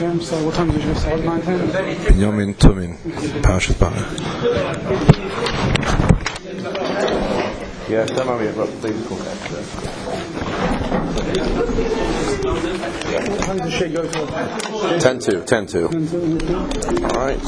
p.m. So what time did you start? 9:10. Binyamin Tumin, Parashat Bana. Yeah, don't worry about the physical What time does the shake go for? 10-2. 10:02. All right.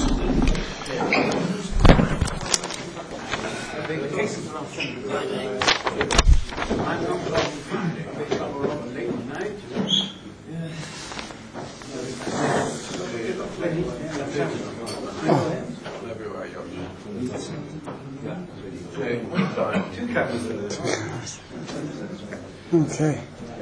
Okay.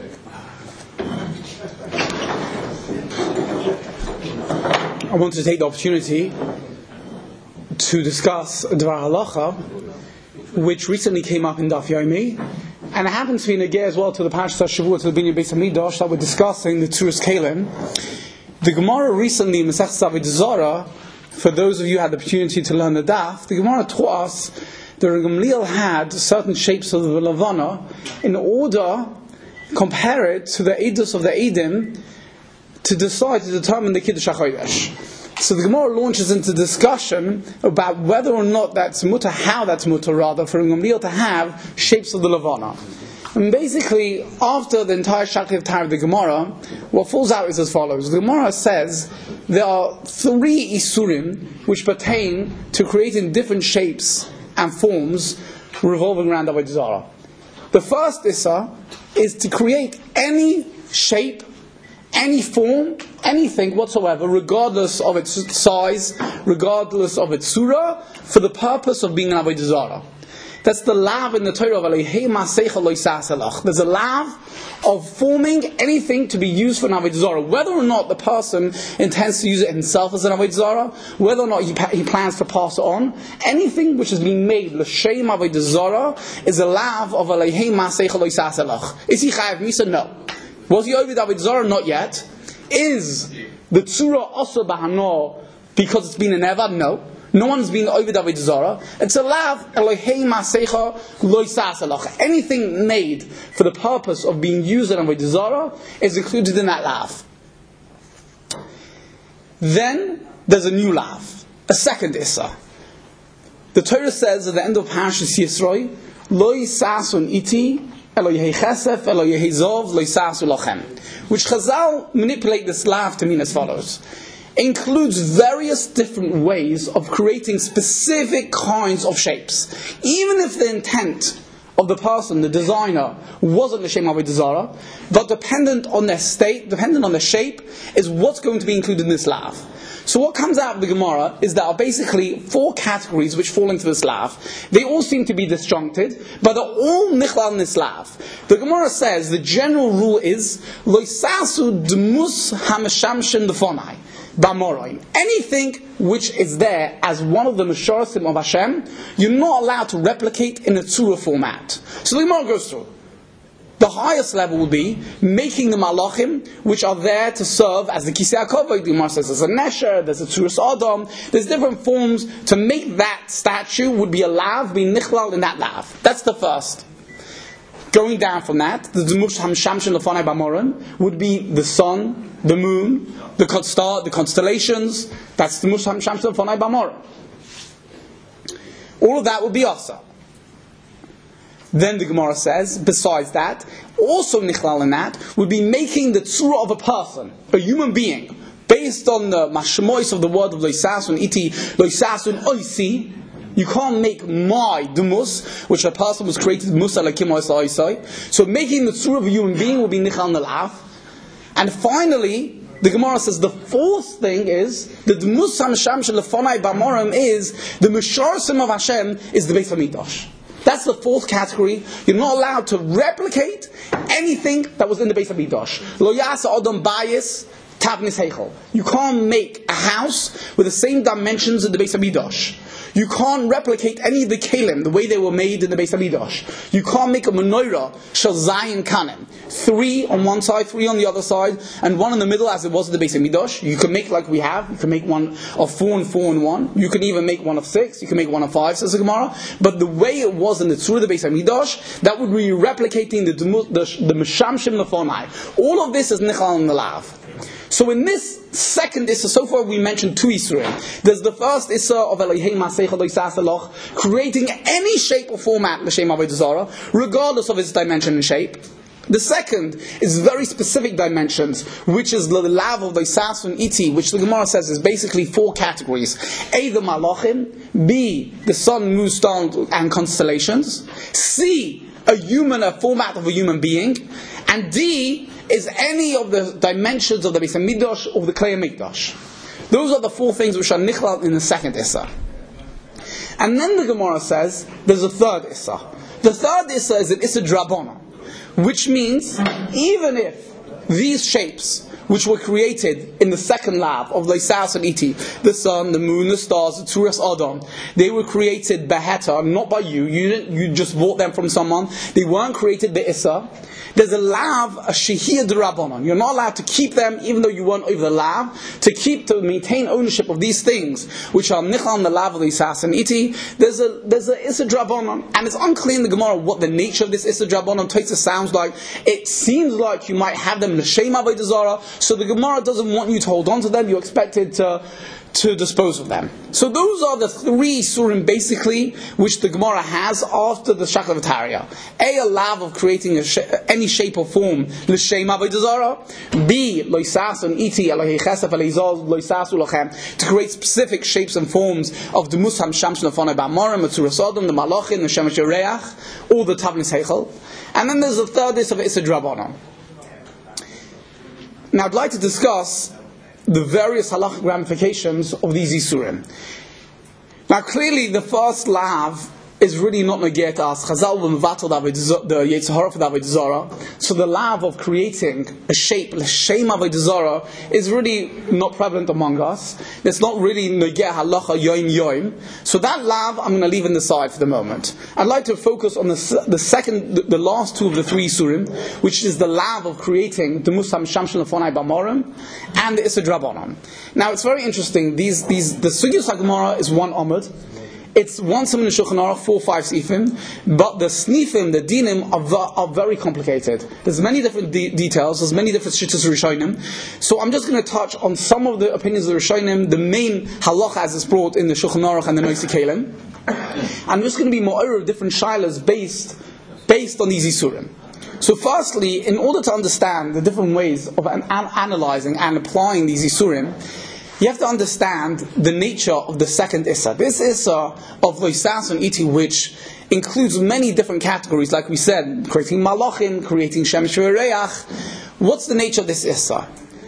I want to take the opportunity to discuss Dvar Halacha, which recently came up in Daf Yomi, and it happens to be negay as well to the Parashat Shavua, to the Binyan Beis Hamidrash that we're discussing the Tzuras Kalim. The Gemara recently in Masechtas Avodah Zarah, for those of you who had the opportunity to learn the Daf, the Gemara taught us that Gamliel had certain shapes of the Levana in order to compare it to the Eidos of the Eidim to determine the Kiddush HaChodesh. So the Gemara launches into discussion about whether or not that's mutter, how that's mutter rather, for Gamliel to have shapes of the Levana. And basically, after the entire Shakli of Torah of the Gemara, what falls out is as follows. The Gemara says there are 3 Isurim which pertain to creating different shapes and forms revolving around Avodah Zarah. The first Issa is to create any shape, any form, anything whatsoever, regardless of its size, regardless of its surah, for the purpose of being an Avodah Zarah. That's the lav in the Torah of Elohei Maseicha Lo Yisas. There's a lav of forming anything to be used for an Avodah Zarah, whether or not the person intends to use it himself as an Avodah Zarah, whether or not he plans to pass it on. Anything which has been made l'shem Avodah Zarah is a lav of Elohei Maseicha Lo Yisas. Is he chayav misa? No. Was he over the Avodah Zarah? Not yet. Is the tzura also b'hano because it's been an evad? No. No one's been over the Avodah Zarah. It's a lav Elohei Maseicha Lo Yisas. Anything made for the purpose of being used in Avodah Zarah is included in that lav. Then there's a new lav, a second issa. The Torah says at the end of Parashas Yisro, Lo Yisasun iti Elo Yehi Chesef Elo Yehi Zov Lo Yisasu lachem, which Chazal manipulate this lav to mean as follows. Includes various different ways of creating specific kinds of shapes. Even if the intent of the person, the designer, wasn't the Shem Avodah Zarah, but dependent on their state, dependent on the shape, is what's going to be included in this lav. So what comes out of the Gemara is there are basically 4 categories which fall into this lav. They all seem to be disjuncted, but they're all nichlal in this lav. The Gemara says the general rule is Lo Yisasu Dmus HaMeshamshin Lefonai. Anything which is there as one of the Meshorasim of Hashem, you're not allowed to replicate in a tzura format. So the Gemara goes through. The highest level would be making the malachim, which are there to serve as the Kisei HaKavod. The Gemara says there's a Nesher, there's a Tzuras Adam, there's different forms. To make that statue would be a lav, be nichlal in that lav. That's the first. Going down from that, the Dmush Hamshamshin Lefanai Bamorim would be the sun, the moon, the star, the constellations. That's the Dmush Hamshamshin Lefanai Bamorim. All of that would be asa. Then the Gemara says, besides that, also nichlal in that would be making the tzura of a person, a human being, based on the mashmois of the word of Lo Yisasun iti, Lo Yisasun oisi. You can't make my dumus, which a person was created musa lakim oisai. So making the tzura of a human being will be nichal nalav. And finally, the Gemara says the fourth thing is the dmus hamsham shelefonai bamorim is the meshorasim of Hashem is the Beis Hamikdash. That's the fourth category. You're not allowed to replicate anything that was in the Beis Hamikdash. Lo yasa adam bayis tavnis heichel. You can't make a house with the same dimensions in the Beis Hamikdash. You can't replicate any of the kelim the way they were made in the Beis Hamikdash. You can't make a menorah shel zayin kanim, 3 on one side, 3 on the other side, and 1 in the middle as it was in the Beis Hamikdash. You can make like we have. You can make one of 4 and 4 and 1. You can even make one of 6. You can make one of 5, says the Gemara. But the way it was in the Tzur of the Beis Hamikdash, that would be replicating the Meshamshim Lefonai. All of this is Nichal and Nalav. So in this second Issa, so far we mentioned 2 Isurim. There's the first Issa of Elohei Maseicha Loisas Eloch, creating any shape or format L'Shem Avodah Zarah, regardless of its dimension and shape. The second is very specific dimensions, which is the lav of the Loisas and Iti, which the Gemara says is basically 4 categories. A, the Malachim. B, the sun, moon, stars, and constellations. C, a format of a human being. And D, is any of the dimensions of the Beis Hamikdash or the Klei Hamikdash. Those are the 4 things which are nichlal in the second Issa. And then the Gemara says there's a third Issa. The third Issa is an Issa Drabona, which means even if these shapes which were created in the second lav of Loisas and Iti, the sun, the moon, the stars, the Tzuras Adam, they were created beheta, not by you. You just bought them from someone. They weren't created be'issa. There's a lav, a shehiyah d'Rabbanan. You're not allowed to keep them, even though you weren't over the lav, to maintain ownership of these things, which are nichal and the lav of Loisas and Iti. There's a issa d'Rabbanan, and it's unclear in the Gemara what the nature of this issa d'Rabbanan Tosfos sounds like. It seems like you might have them l'shem avodah zarah. So the Gemara doesn't want you to hold on to them. You're expected to dispose of them. So those are the 3 surim basically which the Gemara has after the Shachar V'Tarya. A lav of creating any shape or form l'shem avodah zarah. B, Loisas and Iti Elohei Chesef Eleizol Loisas Ulachem, to create specific shapes and forms of the Musam Shamsh Lefonai Ba'amorim, the Tzuras Adam, the Malachim, the Shemesh Yoreach, or the Tavnis Heichel. And then there's the third Issa of Issa D'Rabbanan. Now I'd like to discuss the various halachic ramifications of these Isurim. Now clearly the first lav is really not negate us. Chazal v'mevatel the Yetzer Hara for the Avodah Zarah. So the lav of creating a shape, l'shem Avodah Zarah, is really not prevalent among us. It's not really negate halacha yoim. So that lav I'm going to leave in the side for the moment. I'd like to focus on the last 2 of the 3 surim, which is the lav of creating the Musam Shamsh Lefonai Ba'amorim and the Issa D'Rabbanan. Now it's very interesting. The Sugyas HaGemara is 1 Amud. It's 1 Siman in Shulchan Aruch, 4-5 sifim, but the snifim, the dinim, are very complicated. There's many different details, there's many different shittas Rishonim. So I'm just going to touch on some of the opinions of the Rishonim, the main halacha as it's brought in the Shulchan Aruch and the Noisei Kelim. I'm just going to be more of different shilas based on these Isurim. So firstly, in order to understand the different ways of analyzing and applying these Isurim, you have to understand the nature of the second Issa. This Issa of Loisas and Iti, which includes many different categories, like we said, creating Malachim, creating Shemesh Yoreach. What's the nature of this Issa?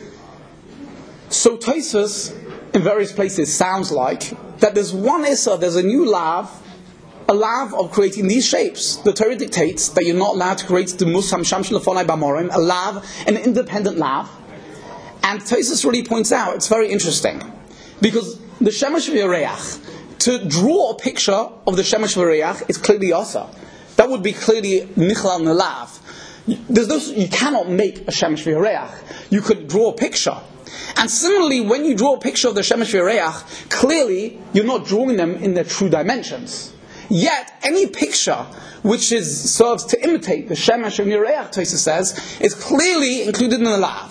So Tosfos, in various places, sounds like that there's one Issa, there's a new lav, a lav of creating these shapes. The Torah dictates that you're not allowed to create the Musam Shamsh Lefonai Ba'amorim, a lav, an independent lav. And Tosfos really points out, it's very interesting, because the Shemesh Yoreach, to draw a picture of the Shemesh Yoreach is clearly asa. That would be clearly Nichlal Nelav. You cannot make a Shemesh Yoreach. You could draw a picture. And similarly, when you draw a picture of the Shemesh Yoreach, clearly you're not drawing them in their true dimensions. Yet, any picture which serves to imitate the Shemesh Yoreach, Tosfos says, is clearly included in the lav.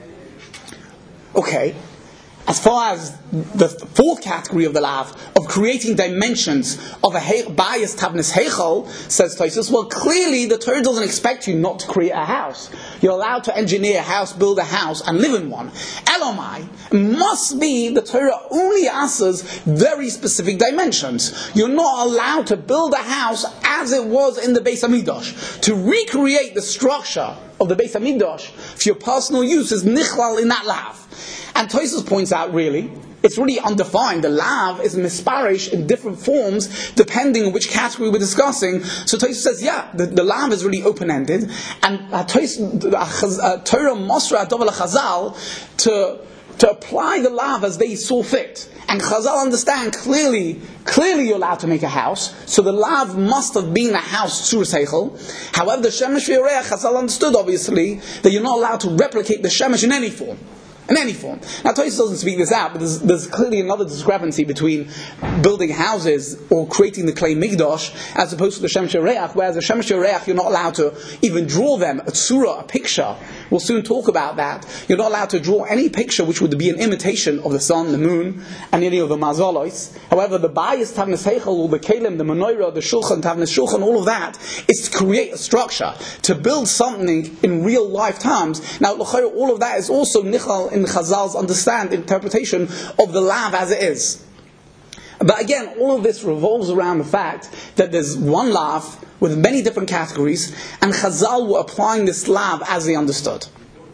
Okay, as far as the 4th category of the lav, of creating dimensions of a bias tavnis heichal, says Tosfos, well, clearly the Torah doesn't expect you not to create a house. You're allowed to engineer a house, build a house, and live in one. Elomai must be the Torah only asks very specific dimensions. You're not allowed to build a house as it was in the Beis Hamikdash. To recreate the structure of the Beis Hamikdash for your personal use is nichlal in that lav. And Tosfos points out, really, it's really undefined. The lav is misparish in different forms depending on which category we're discussing. So Tosfos says, the lav is really open-ended, and Torah Mosra Adov Chazal to to apply the lav as they saw fit. And Chazal understand clearly you're allowed to make a house, so the lav must have been a house through Seichel. However, the Shemesh V'Yoreach, Chazal understood obviously that you're not allowed to replicate the Shemesh in any form. In any form. Now, Tosfos doesn't speak this out, but there's clearly another discrepancy between building houses or creating the clay migdosh as opposed to the Shemesh Yoreach, whereas the Shemesh Yoreach, you're not allowed to even draw them, a tzura, a picture. We'll soon talk about that. You're not allowed to draw any picture which would be an imitation of the sun, the moon, and any of the mazolos. However, the bayis, Tavnes Heichel, or the kelim, the menorah, the shulchan, Tavnes Shulchan, all of that is to create a structure, to build something in real life terms. Now, all of that is also nichal in Chazal's interpretation of the lav as it is. But again, all of this revolves around the fact that there's one lav with many different categories, and Chazal were applying this lav as they understood.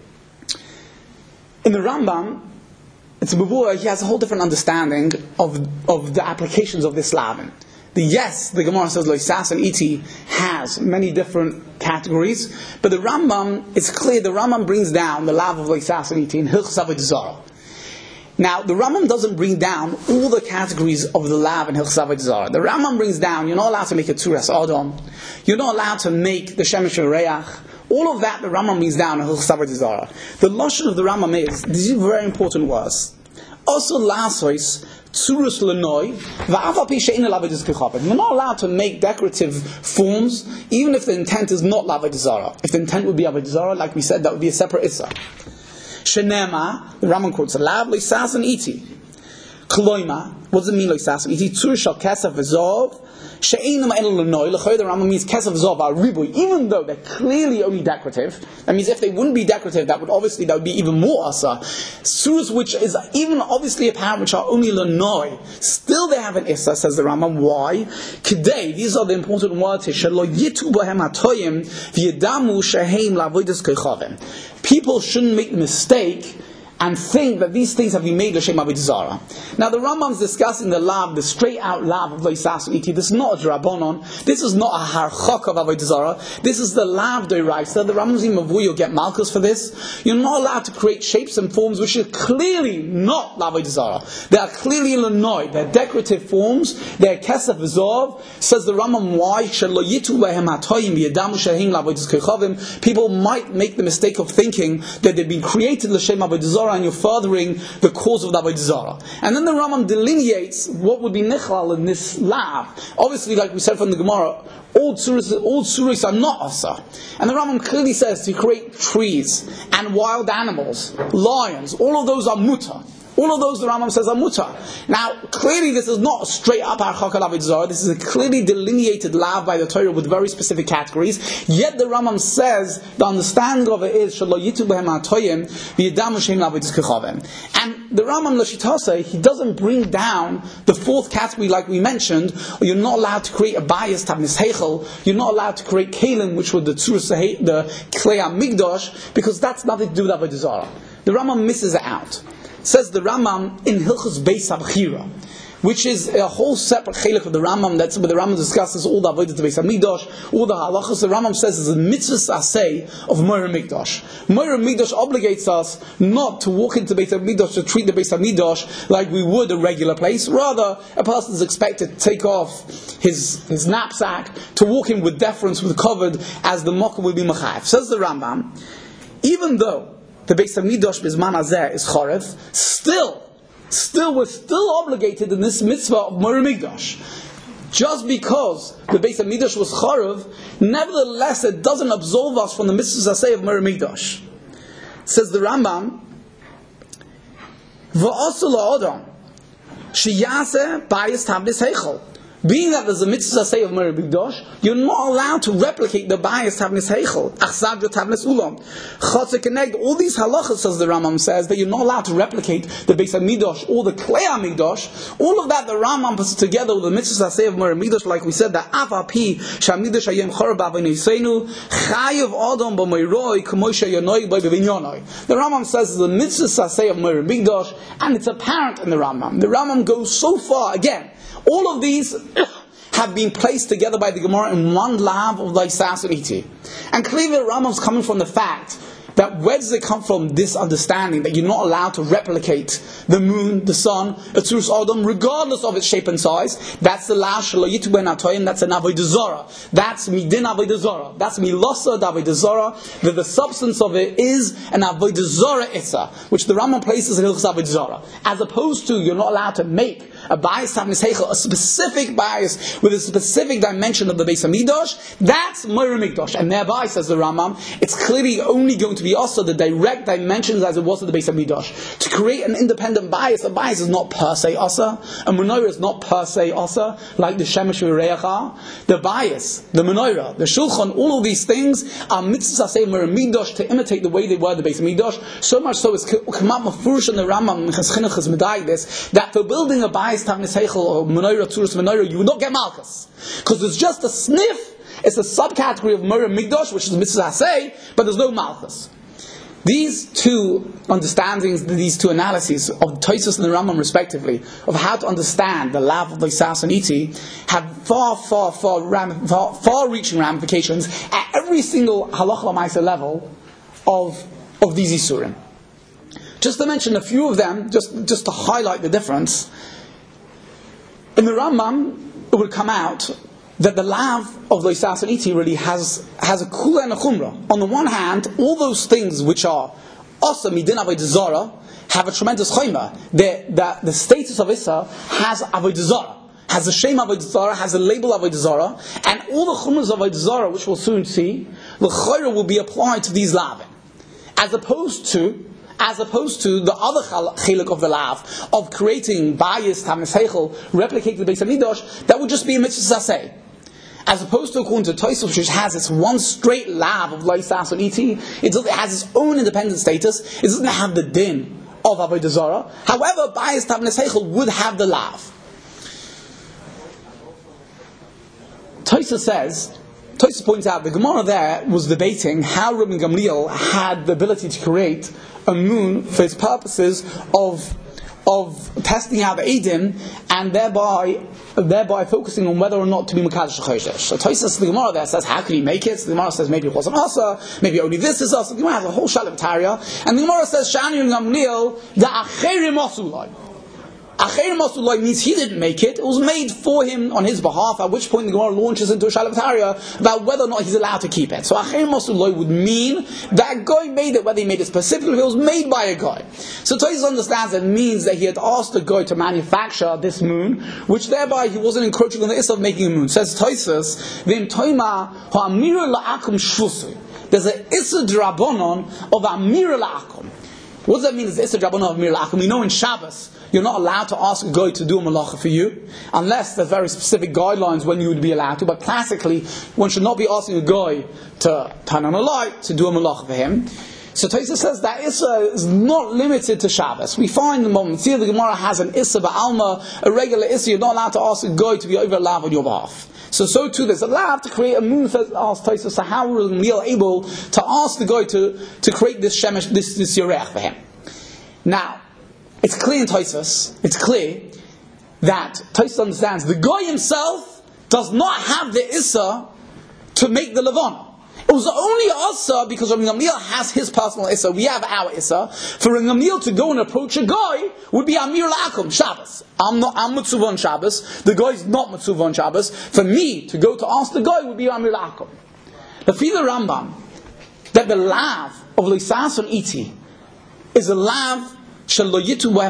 In the Rambam, it's Mavur, he has a whole different understanding of the applications of this lav. The Gemara says Loisas and Iti has many different categories, but the Rambam, it's clear, the Rambam brings down the lav of Loisas and Iti in Hilchos Avodah Zarah. Now, the Rambam doesn't bring down all the categories of the lav in Hilchos Avodah Zarah. The Rambam brings down, you're not allowed to make a Tzuras Adam, you're not allowed to make the Shemesh Yoreach. All of that the Rambam brings down in Hilchos Avodah Zarah. The lashon of the Rambam is, these are very important words. Also, lasois Tsurus Lenoi, we're not allowed to make decorative forms, even if the intent is not Avodah Zarah. If the intent would be Avodah Zarah, like we said, that would be a separate Issa. Shenema, the Rambam quotes, Lav Loisas and Iti. Kloima, what does it mean Loisas and Iti? Tzur Shal Kesef V'Zov, She'einam El Lenoi, L'choy, the Rambam means Kesef V'Zov, Riboy, even though they're clearly only decorative. That means if they wouldn't be decorative, that would be even more Asa. Surahs which is even obviously apparent, which are only Lenoi, still they have an Issa, says the Rambam. Why? Kedei, these are the important words here, Shelo Yitu Bohem HaToyim, V'yedamu Sheheim L'avodas Koichavim. People shouldn't make the mistake and think that these things have been made l'shem avodah zarah. Now the Rambam is discussing the lav, the straight out lav of Loisas Iti. This is not a drabonon. This is not a harchok of avodah zarah. This is the lav d'oraisa. The Rambam in Mavur, you'll get malchus for this. You're not allowed to create shapes and forms which are clearly not avodah zarah. They are clearly lenoi. They're decorative forms. They're kesef v'zov. Says the Rambam, why? Shelo yitu behem hatoyim v'yedamu shehim l'avodas koichavim. People might make the mistake of thinking that they've been created l'shem avodah zarah, and you're furthering the cause of the avodah zarah. And then the Rambam delineates what would be nichal in this lav. Obviously, like we said from the Gemara, all tzuris are not asa. And the Rambam clearly says to create trees and wild animals, lions, all of those are mutar. All of those, the Rambam says, are mutar. Now, clearly this is not a straight up harchak al avodah zarah. This is a clearly delineated lav by the Torah with very specific categories. Yet the Rambam says the understanding of it is shelo yitu behem hatoyim v'yedamu shehem l'avodas koichavim. And the Rambam Lashitase, he doesn't bring down the fourth category like we mentioned. Or you're not allowed to create a bias Tavnes Heichel. You're not allowed to create kelim, which were the tzuras, the klei migdosh, because that's nothing to do with avodah zarah. The Rambam misses it out. Says the Rambam in Hilchos Beis HaBchira, which is a whole separate chelik of the Rambam. That's where the Rambam discusses all the avodah to Beis HaMikdash, all the halachas. The Rambam says is a mitzvah asay of Moira Mikdash. Moira Mikdash obligates us not to walk into Beis HaMikdash to treat the Beis HaMikdash like we would a regular place. Rather, a person is expected to take off his knapsack, to walk in with deference, with covered, as the mocker will be machayev. Says the Rambam, even though the Beis HaMikdash Bizman Hazeh is chorev, we're still obligated in this mitzvah of Moira Mikdash. Just because the Beis HaMikdash was chorev, nevertheless it doesn't absolve us from the mitzvah Zaseh of Moira Mikdash. Says the Rambam, V'osu la'odam sheyaseh bayis Tavnes Heichel. Being that there's a mitzvah say of Moira Mikdash, you're not allowed to replicate the bias Tavnes Heichel, Achzag Tavnes Ulam, Chotze Keneged. All these halachas, as the Rambam says, that you're not allowed to replicate the Beis HaMikdash or the Klei HaMikdash. All of that the Rambam puts together with the mitzvah say of Moira Mikdash, like we said, that Avapi Shamikdash Hayem Chorab Avneiseinu Chayev Adam B'Moiroi K'Moshe Yonoi B'Vinyanoi. The Rambam says the mitzvah say of Moira Mikdash, and it's apparent in the Rambam. The Rambam goes so far again. All of these have been placed together by the Gemara in one lav of Loisas and Iti. And clearly the Rambam's coming from the fact that where does it come from, this understanding that you're not allowed to replicate the moon, the sun, Atzurus Adam, regardless of its shape and size? That's the lav shelo yitu ben atoyim, that's an avodah zara. That's midin avodah zara. That's milasa avodah zara, that the substance of it is an avodah zara issa, which the Rambam places in Hilchos avodah zara. As opposed to, you're not allowed to make a bias Tavnis Heichel, a specific bias with a specific dimension of the Beis Hamikdash. That's Moira Mikdash, and thereby, says the Rambam, it's clearly only going to be also the direct dimensions as it was in the Beis Hamikdash. To create an independent bias, a bias is not per se asa, a menorah is not per se asa, like the Shemesh v'Reach are. The bias, the menorah, the Shulchan, all of these things are mitzvahs asay Moira Mikdash to imitate the way they were in the Beis Hamikdash. So much so, it's Kamat Mafurish in the Rambam, Minchas Chinuch is medayik this, that for building a bias Tavnis Heichel or menorah, Tzuras menorah, you would not get Malchus. Because it's just a sniff, it's a subcategory of Moira Mikdash, which is Mitzvah Hasei, but there's no Malchus. These two understandings, these two analyses of Tosfos and the Rambam respectively, of how to understand the lav of the Sas and Iti, have far-reaching ramifications at every single halacha l'maaseh level of these Isurim. Just to mention a few of them, just to highlight the difference, in the Rambam, it would come out that the lav of the Isas and Iti really has a kula and a chumrah. On the one hand, all those things which are asa midin avodah zara have a tremendous chayma. The status of Issa has avodah zara, has a shame avodah zara, has a label avodah zara, and all the chumras of avodah zara, which we'll soon see, the chayra will be applied to these lavin, as opposed to the other chiluk of the lav, of creating bias, Tavnis Heichel, replicating the Beis Hamikdash, that would just be a mitzvah saseh. As opposed to, according to Tosfos, which has its one straight lav of Lo Sas and Iti, it has its own independent status, it doesn't have the din of avodah zara. However, bias Tavnis Heichel would have the lav. Tosfos points out, the Gemara there was debating how Rabbi Gamliel had the ability to create a moon for its purposes of testing out the Eidim, and thereby focusing on whether or not to be Mekadosh Chodesh. So Tosfos, the Gemara there says, how could he make it? So the Gemara says, maybe it wasn't Asa, maybe only this is Asa. The Gemara has a whole Shalom Tarya, and the Gemara says, Shani and Gamliel, the Acherim Asulai. Acherim Asulai means he didn't make it. It was made for him on his behalf, at which point the Gemara launches into a Shalom Tarya about whether or not he's allowed to keep it. So Acherim Asulai would mean that a guy made it, whether he made it specifically, it was made by a guy. So Tosfos understands that it means that he had asked the guy to manufacture this moon, which thereby he wasn't encroaching on the issue of making a moon. Says Tosfos, V'im toima ha'amira la'akum shvusu. There's an issa drabonon of amira la'akum. What does that mean? It's issa drabonon of amira la'akum. We know in Shabbos, you're not allowed to ask a guy to do a malacha for you, unless there's very specific guidelines when you would be allowed to. But classically, one should not be asking a guy to turn on a light, to do a malacha for him. So Tosfos says that Issa is not limited to Shabbos. We find the moment here the Gemara has an Issa ba'alma, a regular Issa. You're not allowed to ask a guy to be over a lav on your behalf. So too there's a lav to create a moon. Asks Tosfos, so how were Gamliel able to ask the guy to create this shemesh, this yoreach for him? Now, it's clear in Tosfos, that Tosfos understands the guy himself does not have the Issa to make the Levana. It was only Issa because Rabbi Gamliel has his personal Issa. We have our Issa. For Rabbi Gamliel to go and approach a guy would be Amir La'akum, Shabbos. I'm Mitzvah on Shabbos. The guy's not Mitzvah on Shabbos. For me to go to ask the guy would be Amir La'akum. The Fila Rambam, that the lav of Lo Sas and Iti is a lav that the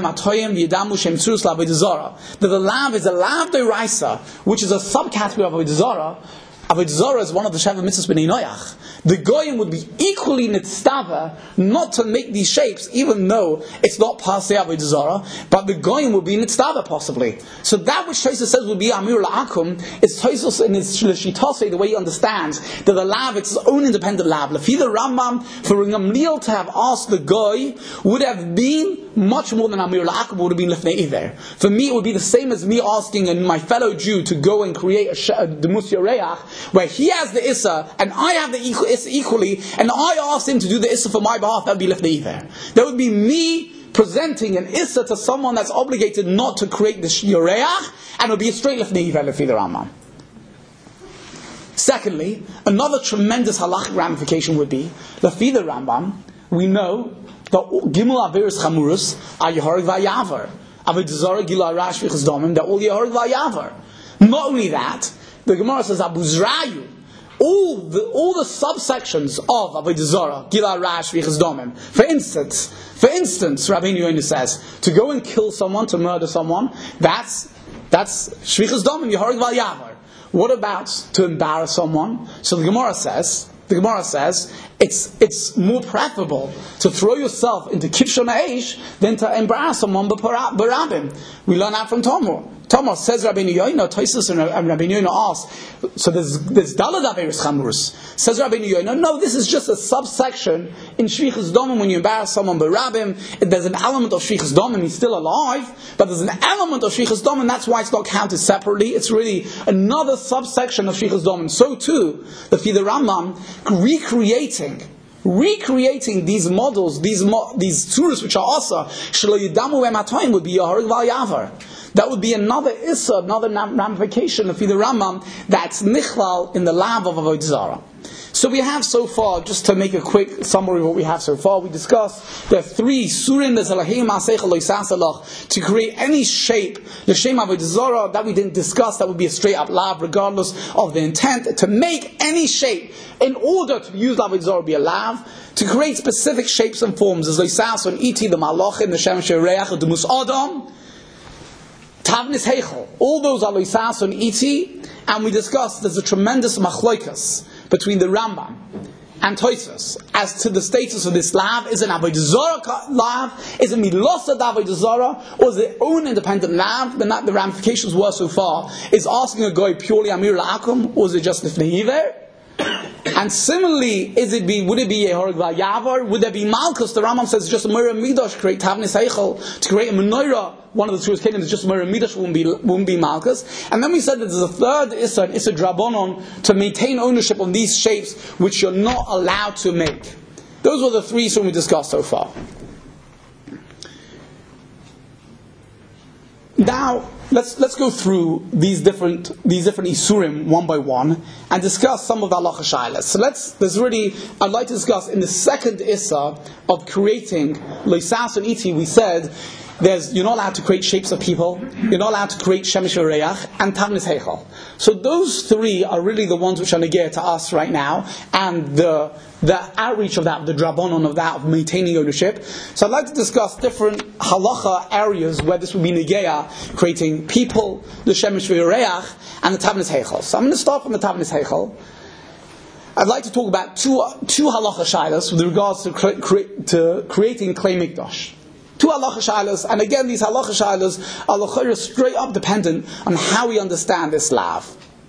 lav is a lav deiraisa, which is a subcategory of Avodah Zara. Avodah Zara is one of the Sheva Mitzvahs B'nei Noach. The Goyim would be equally nitztava not to make these shapes, even though it's not per se Avodah Zara, but the Goyim would be nitztava possibly. So that which Tosfos says would be Amir La'akum is Tosfos in his Shitase, the way he understands that the lav, it's his own independent lav. Lefi the Rambam, for Gamliel to have asked the Goy would have been much more than Amir La'akum, would have been Lefnei Iver. For me, it would be the same as me asking my fellow Jew to go and create a Demus Yoreach, where he has the Issa and I have the Issa equally, and I asked him to do the Issa for my behalf. That would be Lefnei Iver. That would be me presenting an Issa to someone that's obligated not to create the Yoreach, and it would be a straight Lefnei Iver, Lefi the Rambam. Secondly, another tremendous halachic ramification would be, Lefi the Rambam, we know that Gimel Averis Chamurus are Yehorig Vayavar. Avodah Zarah Gila Rash Vichas Domim, they're all Yehorig Vayavar. Not only that, the Gemara says Abu Zrayu, all the subsections of Avodah Zarah Gila Rash Vichas Domim. For instance, Rabbeinu Yonah says to go and kill someone, to murder someone, that's Shvichas Domim Yehorig Vayavar. What about to embarrass someone? So the Gemara says it's more preferable to throw yourself into Kivshon Aish than to embarrass someone barabim. We learn that from Tomar. Tomar says Rabbeinu Yonah, Tosfos and Rabbeinu Yonah asks, so there's Dalad Averis Chamurus. Says Rabbeinu Yonah, no, this is just a subsection in Shvichas Domim when you embarrass someone barabim. There's an element of Shvichas Domim, he's still alive, but there's an element of Shvichas Domim, that's why it's not counted separately. It's really another subsection of Shvichas Domim. So too, the Rambam recreating these models, these tzuras which are asa, shelo yidamu ematoim would be Yehorig Vayavar. That would be another issa, another ramification of the Rambam that's nichlal in the lav of Avodah Zarah. So we have so far, just to make a quick summary of what we have so far, we discussed there are 3 surim, there's Elahim Aseichel Loisasalach, to create any shape, the Shem Avodah Zarah, that we didn't discuss, that would be a straight up lav, regardless of the intent, to make any shape, in order to use Avodah Zarah be a lav, to create specific shapes and forms, as Loisason, Iti, the Malachim, the Shem Shereach, the Mus Adam, Tavnis Heichel, all those are Loisason, Iti, and we discussed there's a tremendous machloikas between the Rambam and Tosfos as to the status of this lav. Is an Avodah Zarah lav? Is it milosa Avodah Zarah? Or is it own independent lav? The ramifications were so far. Is asking a guy purely Amir La'akum? Or is it just Nifnei Hiver? And similarly, would it be Yehorig Vayavar? Would there be Malkus? The Rambam says just a Meirah Midrash, create Tavnis Eichel, to create a menorah. One of the Tzuras Kedim is just Meirah Midrash, wouldn't be Malkus. And then we said that there's a third Issa, an Issa Drabonon, to maintain ownership on these shapes which you're not allowed to make. Those were the 3 Isurim we discussed so far. Now, let's go through these different Isurim one by one and discuss some of the halacha shaylas. So I'd like to discuss in the second Issa of creating Loisas and Iti, we said you're not allowed to create shapes of people, you're not allowed to create Shemesh Reach, and Tavnis Heichel. So those 3 are really the ones which are negir to us right now, and the outreach of that, the drabonon of that, of maintaining ownership. So I'd like to discuss different halacha areas where this would be negir, creating people, the Shemesh Reach, and the Tavnis Heichel. So I'm going to start from the Tavnis Heichel. I'd like to talk about two halacha shaylas with regards to creating Klei Mikdash. 2 halacha shaylas, and again these halacha shaylas are straight up dependent on how we understand this lav.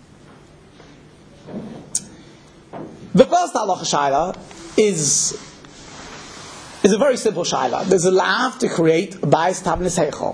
The first halacha shayla is a very simple shayla. There's a lav to create Bayis Tavnis Heichel.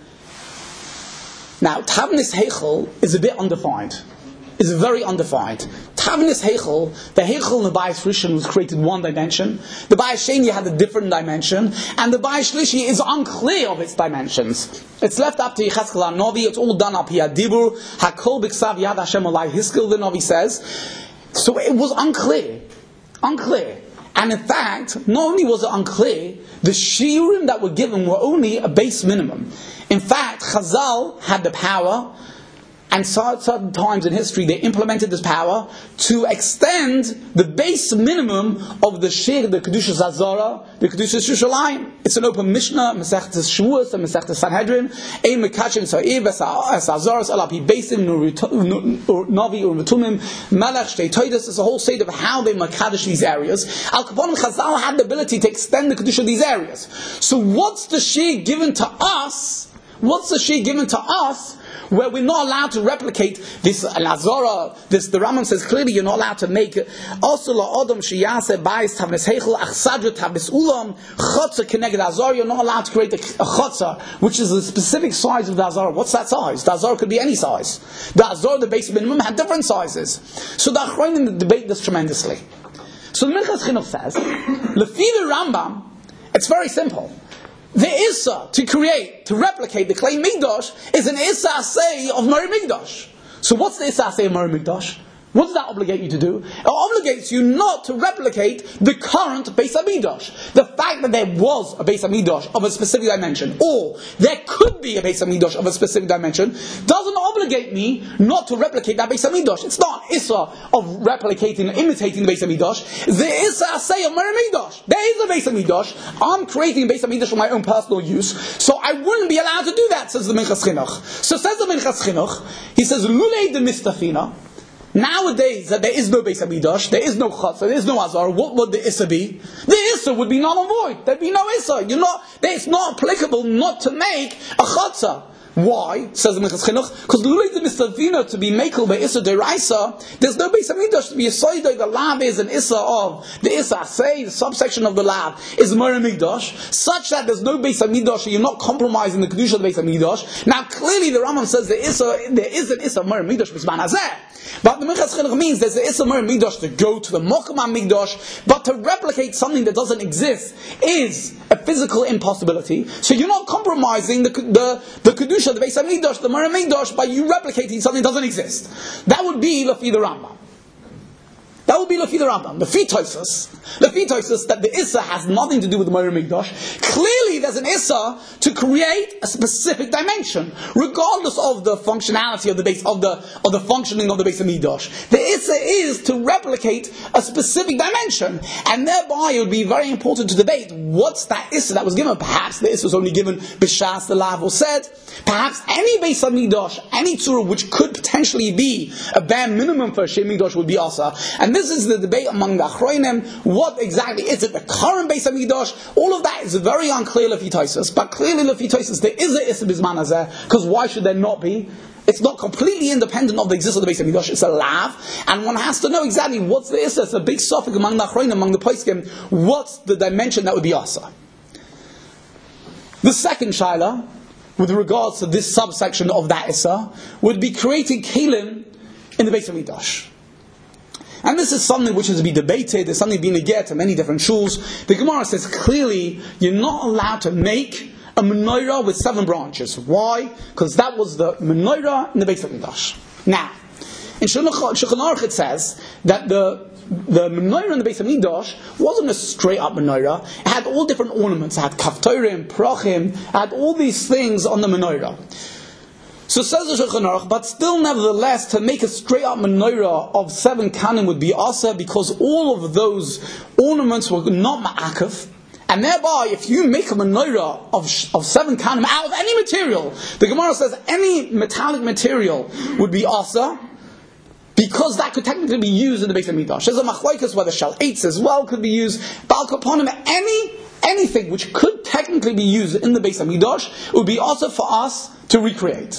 Now Tavnis Heichel is a bit undefined. Is very undefined. Tavnis Heichel, the Heichel in the Bayis Rishon was created one dimension. The Bayis Sheni had a different dimension, and the Bayis Shlishi is unclear of its dimensions. It's left up to Yechezkel HaNovi. It's all done up here. Dibur Hakol B'Ksav Yad Hashem Olai Hiskel. The Novi says. So it was unclear. And in fact, not only was it unclear, the shiurim that were given were only a base minimum. In fact, Chazal had the power, and certain times in history they implemented this power to extend the base minimum of the shir, the Kedushas Hazara, the Kedushas Yerushalayim. It's an open Mishnah, Masechtas Shavuos and Masechtas Sanhedrin. Ein mekachin sa'ir es Hazaras elapi beisim navi urvatumim melech shtei toides. It's a whole state of how they makadosh these areas. Al Kaponim Chazal had the ability to extend the Kedush of these areas. So what's the shir given to us? Where we're not allowed to replicate this Lazara, the Rambam says clearly you're not allowed to make also la'odom sheyase bayis tavnis heichel achsadra tavnis ulam chotzer keneged Azar. You're not allowed to create a chotzer which is the specific size of the Azar. What's that size? The Azar could be any size. The Azar, the base minimum, had different sizes. So the Achronim debate this tremendously. So the Minchas Chinuch says, lefi the Rambam, it's very simple. The Issa to replicate the Klei Mikdash is an Issa Asay of Meirah Mikdash. So what's the Issa Asay of Meirah Mikdash? What does that obligate you to do? It obligates you not to replicate the current Beis HaMikdash. The fact that there was a Beis HaMikdash of a specific dimension, or there could be a Beis HaMikdash of a specific dimension, doesn't obligate me not to replicate that Beis HaMikdash. It's not Issa of replicating and imitating the Beis HaMikdash. There is a say of Mer HaMikdash. There is a Beis HaMikdash. I'm creating a Beis HaMikdash for my own personal use, so I wouldn't be allowed to do that, says the Minchas Chinuch. So says the Minchas Chinuch, he says, Lulei de Mistafina. Nowadays, that there is no Beis HaMikdash, there is no Chatzah, there is no Azar, what would the Issa be? The Issa would be null and void. There'd be no Issa. It's not applicable not to make a Chatzah. Why? Says the Minchas Chinuch, because the Mistavina to be makel by Issa deraisa, there's no Beis HaMikdash to be a soidai. The lab is an Issa of the Issa Asay, the subsection of the lab is Mer HaMikdash, such that there's no Beis HaMikdash, so you're not compromising the kedusha of the Beis HaMikdash. Now clearly the Rambam says there is an Issa Mer HaMikdash B'zman Hazeh, but the Minchas Chinuch means there's an Issa Mer HaMikdash to go to the Mokum HaMikdash, but to replicate something that doesn't exist is a physical impossibility. So you're not compromising the kedusha, the Beis HaMikdash, the Mer HaMikdash, by you replicating something that doesn't exist. That would be Lafi the Rambam. That would be Lafi the Rambam. The Fitoisus, that the Issa has nothing to do with the Mer HaMikdash. Clearly there's an Issa to create a specific dimension, regardless of the functionality of the base, of the functioning of the Beis HaMikdash. The Issa is to replicate a specific dimension, and thereby it would be very important to debate what's that Issa that was given. Perhaps the Issa was only given B'Shas, the Lav was said. Perhaps any Beis HaMikdash, any tzura which could potentially be a bare minimum for a Shei Mikdash would be Asa. And this is the debate among the Achronim. What exactly is it? The current Beis HaMikdash? All of that is very unclear Lefi Tosfos. But clearly Lefi Tosfos there is a Issa B'zman Hazeh, because why should there not be? It's not completely independent of the existence of the Beis HaMikdash. It's a lav, and one has to know exactly what's the Issa. It's a big suffix among the Achronim, among the Poskim. What's the dimension that would be Asa? The second shaila, with regards to this subsection of that Issa, would be creating Kelim in the Beis HaMikdash. And this is something which is to be debated. There's something being neged to many different shuls. The Gemara says clearly you're not allowed to make a menorah with 7 branches. Why? Because that was the menorah in the Beis HaMikdash. Now, in Shulchan Aruch it says that the menorah in the Beis HaMikdash wasn't a straight up menorah. It had all different ornaments. It had kaftorim, prochim, it had all these things on the menorah. So says the Shulchan Aruch, but still nevertheless, to make a straight up menorah of 7 kanim would be asa, because all of those ornaments were not ma'akav. And thereby, if you make a menorah of 7 kanim out of any material, the Gemara says any metallic material would be asa, because that could technically be used in the Beis HaMikdash. There's a machlokes whether shal eitz as well could be used. Bal kaponim, anything which could technically be used in the Beis HaMikdash would be also for us to recreate.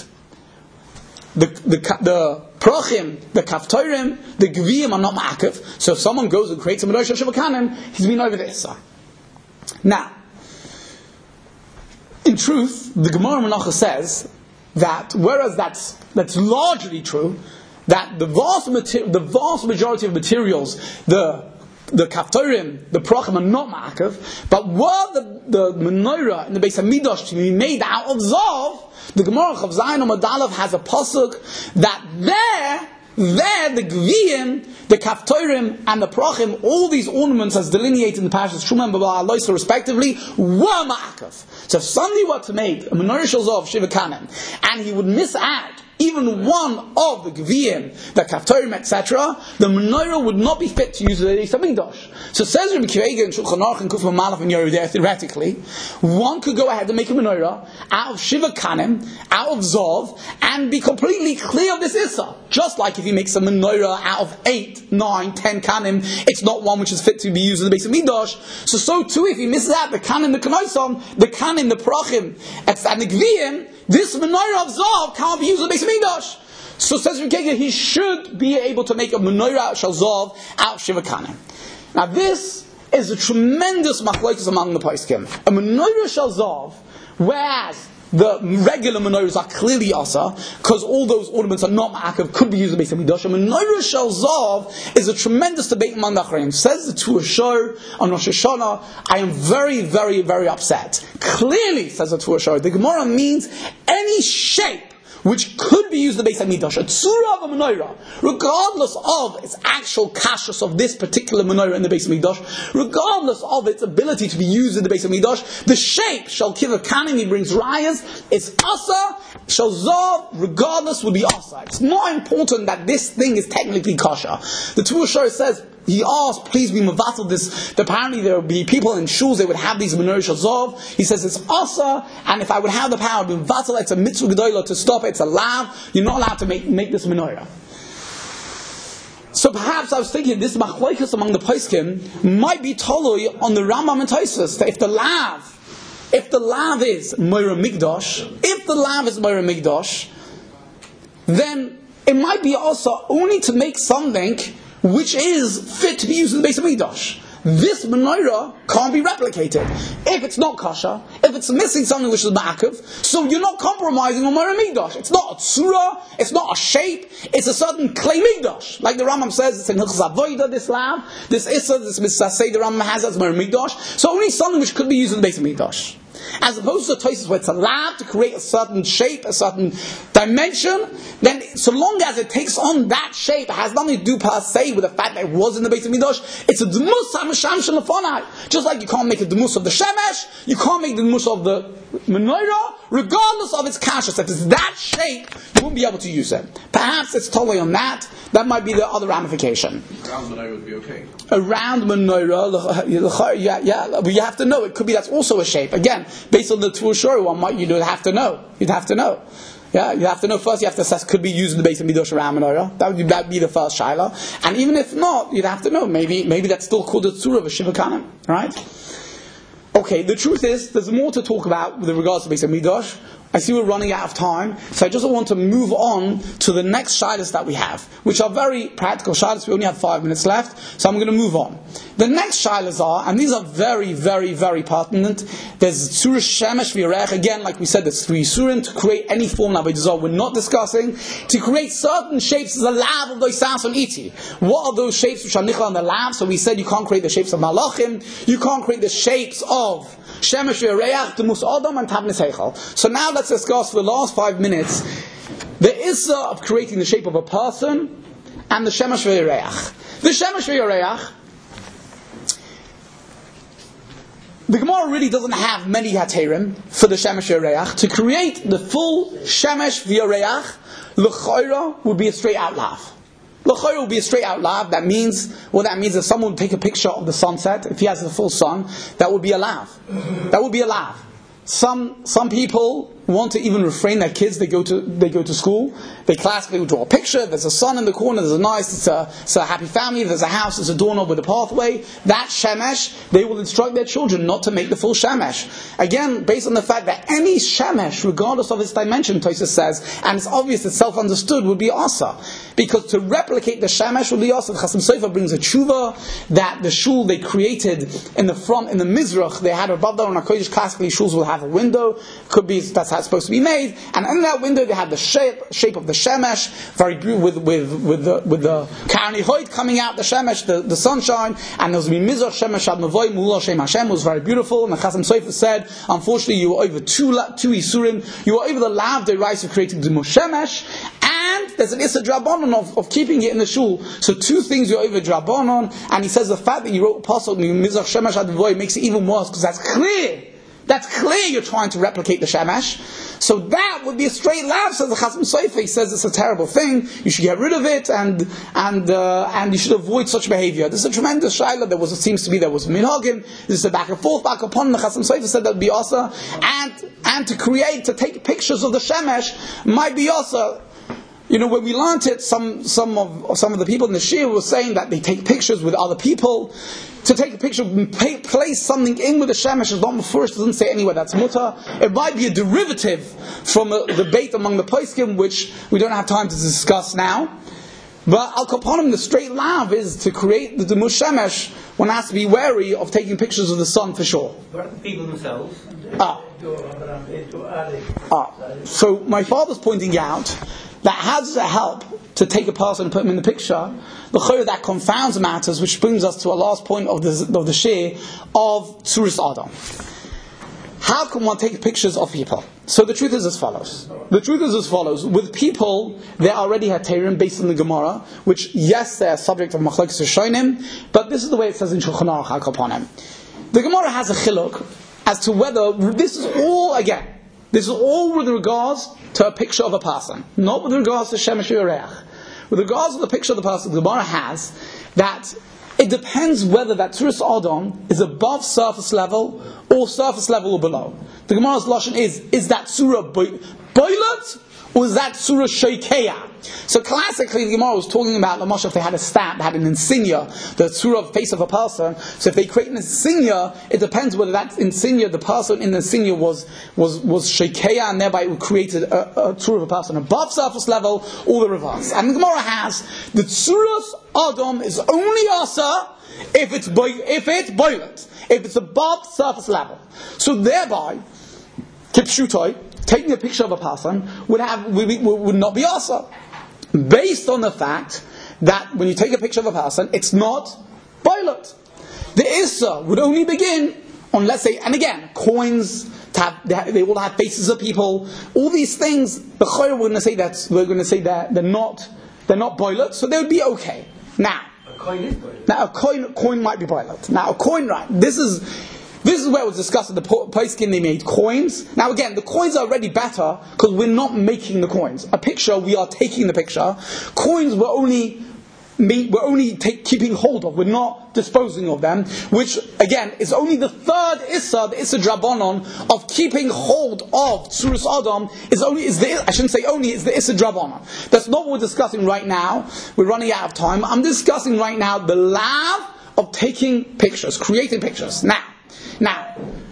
The prochim, the kaftorim, the gviyim are not ma'akav. So if someone goes and creates a menorah of Shivakanim, he's been over the Issa. Now, in truth, the Gemara Menachos says that whereas that's largely true, that the vast majority of materials, the kaftorim, the prochim are not ma'akav, but were the menorah in the Beis HaMikdash to be made out of zav, the Gemara of Zayin Amadalav has a pasuk that there the gviyim, the kaftorim, and the prochim, all these ornaments as delineated in the Parashas Truma and Baba Aloisa respectively, were ma'akav. So if somebody were to make a menorah shel zav Shiva Kanim, and he would miss out even one of the gviyim, the kaftorim, etc., the menorah would not be fit to use the Beis HaMikdash. So says Rabbi Kiva and Shulchan Aruch and Kufah Malach and Yeru there, theoretically, one could go ahead and make a menorah out of Shiva Kanim, out of Zov, and be completely clear of this Issa. Just like if he makes a menorah out of 8, 9, 10 Kanim, it's not one which is fit to be used in the Beis HaMikdash. So too, if he misses out the Kanim, the Kanosom, the Kanim, the Prochim, and the Gviyim, this menorah of Zav can't be used in the Beis HaMikdash. So says Rabbi Kiva, he should be able to make a menorah shel Zav out of Shiva Kanim. Now this is a tremendous machlokes among the poskim. A menorah shel Zav, whereas the regular menorahs are clearly asa, because all those ornaments are not ma'akav, could be used in the Beis HaMikdash. A menorah shel Zav is a tremendous debate among the Achronim. Says the Tuah Shor on Rosh Hashanah, I am very, very, very upset. Clearly, says the Tuah Shor, the Gemara means any shape which could be used in the Beis HaMikdash, a tzura of a menorah, regardless of its actual kashrus of this particular menorah in the Beis HaMikdash, regardless of its ability to be used in the Beis HaMikdash, the shape shall kiva kanim, he brings rayas, it's asa, shall zav, regardless would be asa. It's more important that this thing is technically kosher. The Tvua Shor says, he asked, please be mevatel this. Apparently there would be people in shuls, they would have these menorah shazov. He says it's asa, and if I would have the power to be mevatel, it's a mitzvah gedolah to stop it, it's a lav. You're not allowed to make this menorah. So perhaps I was thinking this machlokes among the poskim might be tolui on the Rambam and Tosfos, that if the lav is Moira Mikdash, then it might be also only to make something which is fit to be used in the Beis HaMikdash. This menorah can't be replicated. If it's not kosher, if it's missing something which is ma'akev, so you're not compromising on Moira Mikdash. It's not a tzura, it's not a shape, it's a certain clay Mikdash. Like the Rambam says, it's in Hilchos Avodah, this lav, this issa, this mitzvah, say the Rambam has as Moira Mikdash. So only something which could be used in the Beis HaMikdash. As opposed to Tosfos where it's allowed to create a certain shape, a certain dimension, then so long as it takes on that shape, it has nothing to do per se with the fact that it was in the Beis HaMikdash. It's a demus hamasham shelafonai. Just like you can't make a demus of the shemesh, you can't make the demus of the menorah, regardless of its kashrus. If it's that shape, you won't be able to use it. Perhaps it's totally on that. That might be the other ramification. A round menorah would be okay. A round menorah, yeah, but you have to know. It could be that's also a shape. Again, based on the Tvua Shor one, you'd have to know. You'd have to know. Yeah, you have to know first. You have to assess could be used in the Beis HaMikdash around menorah. That would be the first shaila. And even if not, you'd have to know. Maybe that's still called a tzura of a shiva kanim, right? Okay, the truth is, there's more to talk about with regards to Beis HaMikdash. I see we're running out of time, so I just want to move on to the next shilas that we have, which are very practical shilas. We only have 5 minutes left, so I'm going to move on. The next shilas are, and these are very, very, very pertinent. There's Tzura Shemesh V'Yareach. Again, like we said, there's 3 surim to create any form of Avodah we're not discussing. To create certain shapes is a lav of Doisas on Iti. What are those shapes which are nichla on the lav? So we said you can't create the shapes of Malachim, you can't create the shapes of Shemesh V'Yareach, Demus Adam, and Tavnis Heichal. So now let's discuss for the last 5 minutes the issa of creating the shape of a person and the Shemesh V'Yareach. The Shemesh V'Yareach, the Gemara really doesn't have many haterim for the Shemesh V'Yareach. To create the full Shemesh V'Yareach, l'chayra would be a straight out lav. L'chayra would be a straight out lav. That means if someone would take a picture of the sunset, if he has the full sun, that would be a lav. That would be a lav. Some people want to even refrain their kids. They go to school. They classically would draw a picture. There's a sun in the corner. There's it's a happy family. There's a house. There's a doorknob with a pathway. That shemesh, they will instruct their children not to make the full shemesh. Again, based on the fact that any shemesh, regardless of its dimension, Tosfos says, and it's obvious, it's self-understood, would be asa. Because to replicate the shemesh would be asa. The Chasam Sofer brings a tshuva that the shul they created in the front, in the Mizrach, they had above there on HaKodesh, classically shuls will have a window. Could be that's how it's supposed to be made, and in that window they had the shape of the shemesh, very beautiful with the karni hoid coming out the shemesh, the sunshine, and there was mizrach shemesh ad mavoi mula shem Hashem, was very beautiful. And the Chasam Sofer said, unfortunately, you were over two isurim, you were over the lav de rice of creating the shemesh, and there's an issa drabanon of keeping it in the shul. So 2 things you're over drabanon, and he says the fact that you wrote pasuk mizrach shemesh ad mavoi makes it even worse because that's clear. That's clear you're trying to replicate the shemesh. So that would be a straight lav, says the Chasam Sofer. He says it's a terrible thing. You should get rid of it, and you should avoid such behavior. This is a tremendous shaila. There was minhagim. This is a back and forth, back upon. The Chasam Sofer said that would be asa, and to take pictures of the shemesh might be asa. You know, when we learned it, some of the people in the shir were saying that they take pictures with other people. To take a picture, place something in with the shemesh is not mefurish, doesn't say anywhere that's mutar. It might be a derivative from a debate among the poskim, which we don't have time to discuss now. But al kaponim, the straight lav is to create the demus shemesh. One has to be wary of taking pictures of the sun for sure. What the people themselves? So my father's pointing out that how does it help to take a person and put him in the picture? The chayr that confounds matters, which brings us to our last point of the shir of Tzuras Adam. how can one take pictures of people? So the truth is as follows. With people, they already had Teirim based on the Gemara, which, yes, they're subject of Machlokes Rishonim, but this is the way it says in Shulchan Aruch HaKaponim. The Gemara has a chiluk as to whether this is all with regards to a picture of a person, not with regards to Shemesh Yoreach. With regards to the picture of the person, the Gemara has that it depends whether that Tzuras Adam is above surface level or surface level or below. The Gemara's lashon is that Tzura Boilat or is that Tzura Sheikeya? So classically the Gemara was talking about, if they had a stamp, had an insignia, the Tzura face of a person. So if they create an insignia, it depends whether that insignia, the person in the insignia was Sheikeya, and thereby it created a Tzura of a person above surface level or the reverse. And the Gemara has the Tzuras Adam is only Asa if it's boilet, if it's above surface level. So thereby, Kipshutai, taking a picture of a person would not be Asa, based on the fact that when you take a picture of a person, it's not boilet. The Issa would only begin on, let's say, and again, coins. They all have faces of people. All these things, the Chayr we're going to say that they're not boilet, so they would be okay. Now, a coin might be boilet. Now, a coin, right? This is where it was discussed at the Poskim. They made coins. Now, again, the coins are already better because we're not making the coins. A picture, we are taking the picture. Coins, we're only keeping hold of. We're not disposing of them, which again is only the third Issa, the Issa Drabanon of keeping hold of Tzuras Adam is the Issa Drabanon. That's not what we're discussing right now. We're running out of time. I'm discussing right now the lav of taking pictures, creating pictures. Now,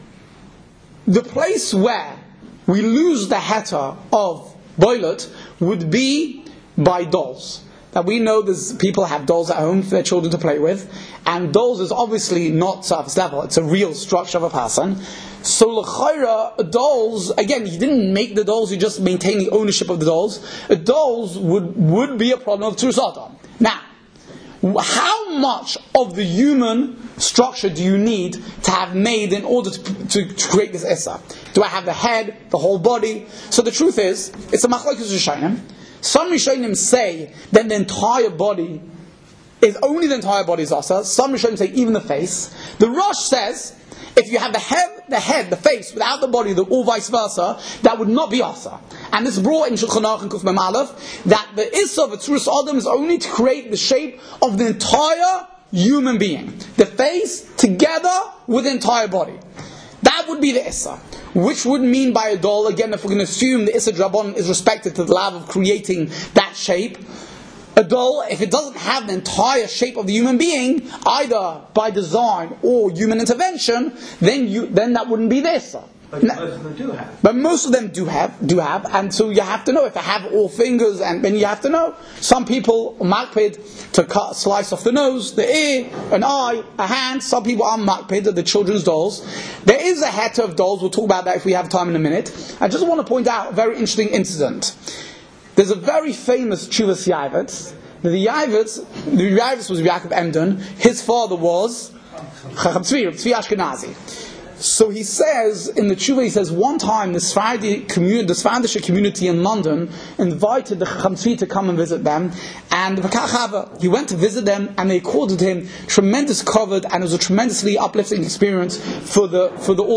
the place where we lose the heta of boilet would be by dolls. Now we know people have dolls at home for their children to play with, and dolls is obviously not surface level, it's a real structure of a person. So l'chayra, dolls, again, you didn't make the dolls, you just maintain the ownership of the dolls. Dolls would be a problem of Tzuras Adam. Now, how much of the human structure do you need to have made in order to create this Issa? Do I have the head, the whole body? So the truth is, it's a Machlokes Rishonim. Some Rishonim say that the entire body is Asa. Some Rishonim say even the face. The Rosh says if you have the head, the face without the body, or vice versa, that would not be Asa. And this is brought in Shulchan Aruch and Kuf Mem Aleph that the Issa of Tzuras Adam is only to create the shape of the entire human being, the face together with the entire body. That would be the Issa. Which would mean by a doll, again, if we're going to assume the Issa Drabanan is respected to the lav of creating that shape, a doll, if it doesn't have the entire shape of the human being, either by design or human intervention, then that wouldn't be the Issa. But most of them do have, and so you have to know if they have all fingers, and then you have to know. Some people are makpid to slice off the nose, the ear, an eye, a hand. Some people are makpid of the children's dolls. There is a heta of dolls. We'll talk about that if we have time in a minute. I just want to point out a very interesting incident. There's a very famous Tshuvas Yavitz. The Yavitz was Yaakov Emden. His father was Chacham Tzvi Ashkenazi. So he says, in the Tshuva, he says, one time the Sfardic community in London invited the Chacham Tzvi to come and visit them, and he went to visit them, and they accorded him tremendous covered, and it was a tremendously uplifting experience for the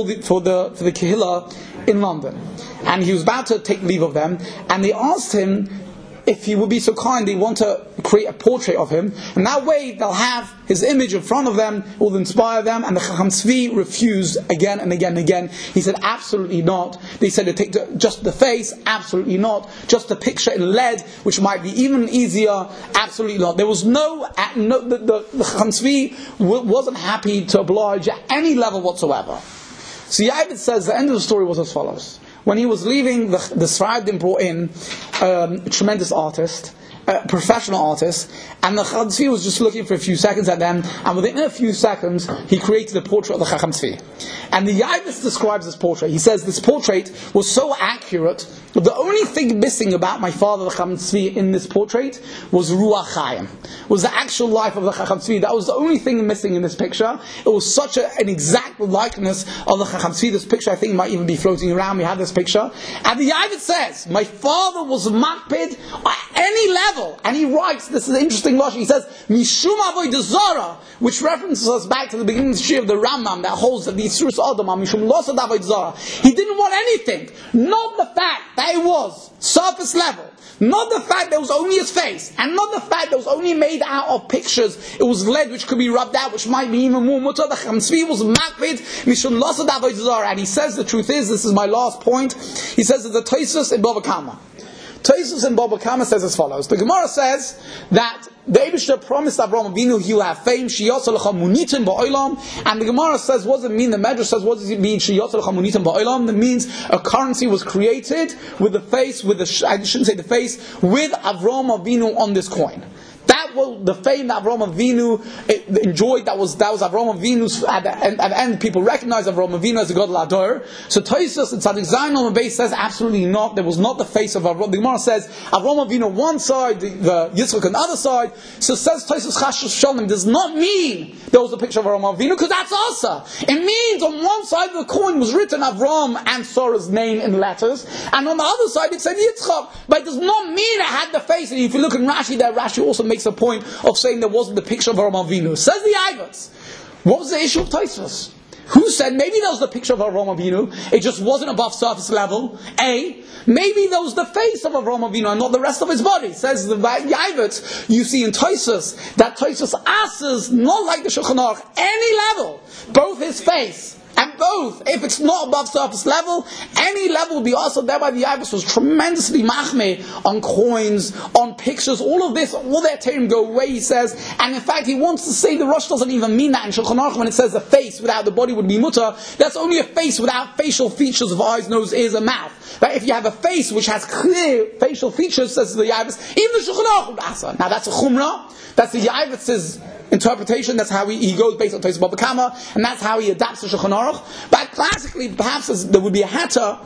Kehillah in London. And he was about to take leave of them, and they asked him if he would be so kind, they want to create a portrait of him, and that way they'll have his image in front of them, it will inspire them. And the Chacham Tzvi refused again and again and again. He said, absolutely not. They said to take just the face, absolutely not. Just the picture in lead, which might be even easier, absolutely not. There was the Chacham Tzvi wasn't happy to oblige at any level whatsoever. So Yavitz says the end of the story was as follows. When he was leaving, the Sfardim brought in a tremendous artist, a professional artist, and the Chacham Tzvi was just looking for a few seconds at them, and within a few seconds, he created a portrait of the Chacham Tzvi. And the Yavitz describes this portrait. He says this portrait was so accurate But the only thing missing about my father, the Chacham Tzvi, in this portrait was Ruach Chaim. Was the actual life of the Chacham Tzvi. That was the only thing missing in this picture. It was such an exact likeness of the Chacham Tzvi. This picture, I think, might even be floating around. We have this picture. And the Yavit says, my father was makpid at any level. And he writes, this is an interesting lashon, he says, Mishum Avodah Zarah, which references us back to the beginning of the Shir of the Rambam that holds that the Yisrus Adam, Mishum Losad Avodah Zarah. He didn't want anything. Not the fact that it was surface level, not the fact that it was only his face, and not the fact that it was only made out of pictures. It was lead which could be rubbed out, which might be even more mutter. The Chacham Tzvi was makpid mishum losad avodah zarah, and he says the truth is, this is my last point. He says that the Tosfos in Bava Kama. Tosfos in Bava Kama says as follows. The Gemara says that the Eibishter promised Avraham Avinu he will have fame. Sheyotza lecha munitim ba'olam. And the Gemara says, what does it mean? The Medrash says, what does it mean? Sheyotza lecha munitim ba'olam. That means a currency was created with the face, I shouldn't say the face, with Avraham Avinu on this coin. That was the fame that Avraham Avinu enjoyed. That was Avraham Avinu's. At the end, people recognize Avraham Avinu as a God Lador. So Tosfos and Tzadik Zayin on the base says absolutely not. There was not the face of Avraham. The Gemara says Avraham Avinu on one side, the Yitzchak on the other side. So says Tosfos Chashuv Shalom does not mean there was a picture of Avraham Avinu, because that's Asa. It means on one side of the coin was written Avraham and Sarah's name in letters, and on the other side it said Yitzchak. But it does not mean it had the face. And if you look in Rashi, there Rashi also makes a point of saying there wasn't the picture of Avraham Avinu. Says the Yavitz. What was the issue of Tosfos? Who said maybe there was the picture of Avraham Avinu, it just wasn't above surface level? Maybe there was the face of Avraham Avinu and not the rest of his body. Says the Yavitz. You see in Tosfos that Tosfos asks not like the Shulchan Aruch, any level, both his face and both, if it's not above surface level, any level will be also. Thereby the Yavitz was tremendously machmeh on coins, on pictures, all of this, all their term go away, he says. And in fact, he wants to say the Rosh doesn't even mean that in Shulchan Aruch when it says the face without the body would be mutter. That's only a face without facial features of eyes, nose, ears, and mouth. But if you have a face which has clear facial features, says the Yavitz, even the Shulchan Aruch would asa. Now that's a chumrah. That's the Yavitz's interpretation. That's how he goes based on Tosfos Bava Kama, and that's how he adapts to Shulchan Aruch. But classically, perhaps there would be a hatter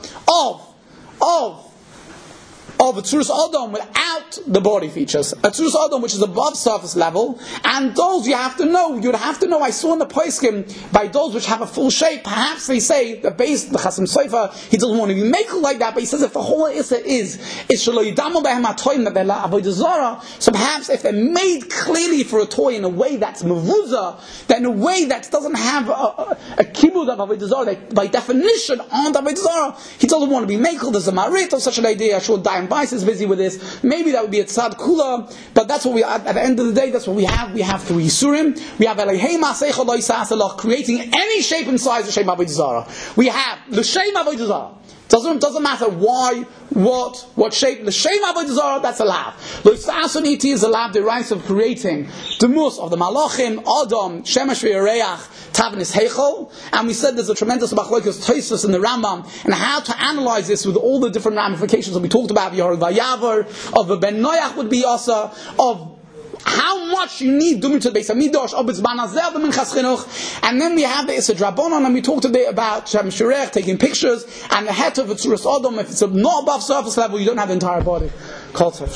of a Tzuras Adam without the body features. A Tzuras Adam which is above surface level, and those you'd have to know, I saw in the Poskim, by those which have a full shape, perhaps they say, the base, the Chasam Sofer, he doesn't want to be makel like that, but he says if the whole Issa is Shelo Yidamu Behem HaToyim, that they're La Avodah Zarah, so perhaps if they're made clearly for a toy in a way that's Mevuza, then in a way that doesn't have a kibud of Avodah Zarah, they by definition aren't Avodah Zarah, he doesn't want to be makel. There's a marit of such an idea. Shul Dayan Weiss is busy with this. Maybe that would be a tzad kula, but that's what we, at the end of the day, that's what we have. We have 3 Yisurim. We have Elihei Masei Chodai Sa'asalach, creating any shape and size of Shem Avodah Zarah. We have L'Shem Avodah Zarah. Doesn't matter why, what shape. The Shem Avodah Zarah, that's allowed. The Sa'asuniti is allowed the rights of creating the mus of the Malachim, Adam, Shemesh V'Yareach, Tavnis Heichel, and we said there's a tremendous machlokes Tosfos in the Rambam, and how to analyze this with all the different ramifications that we talked about, Yehorav Vayavar, of the Ben Noach would be also, of how much you need doing to the Beis Hamidrash, of B'tzman Hazel, the Minchas Chinuch, and then we have the Issa Drabonon, and we talked a bit about Shem Shirech, taking pictures, and the head of a Tzuras Adam, if it's not above surface level, you don't have the entire body. Kol Tov.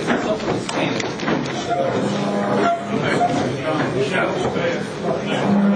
Yeah.